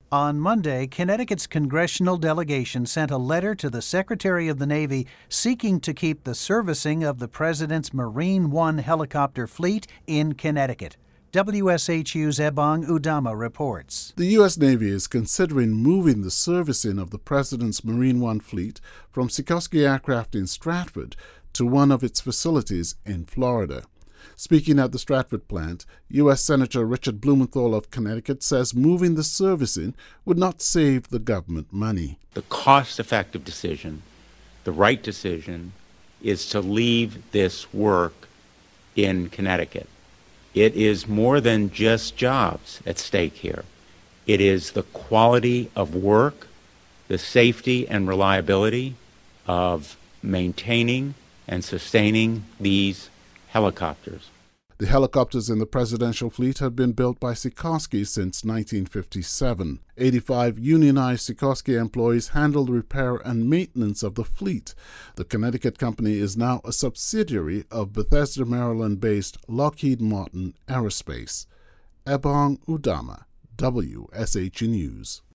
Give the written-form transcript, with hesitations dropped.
On Monday, Connecticut's congressional delegation sent a letter to the Secretary of the Navy seeking to keep the servicing of the President's Marine One helicopter fleet in Connecticut. WSHU's Ebong Udama reports. The U.S. Navy is considering moving the servicing of the President's Marine One fleet from Sikorsky Aircraft in Stratford to one of its facilities in Florida. Speaking at the Stratford plant, U.S. Senator Richard Blumenthal of Connecticut says moving the servicing would not save the government money. The cost-effective decision, the right decision, is to leave this work in Connecticut. It is more than just jobs at stake here. It is the quality of work, the safety and reliability of maintaining and sustaining these helicopters. The helicopters in the presidential fleet have been built by Sikorsky since 1957. 85 unionized Sikorsky employees handle the repair and maintenance of the fleet. The Connecticut company is now a subsidiary of Bethesda, Maryland-based Lockheed Martin Aerospace. Ebong Udama, WSHU News.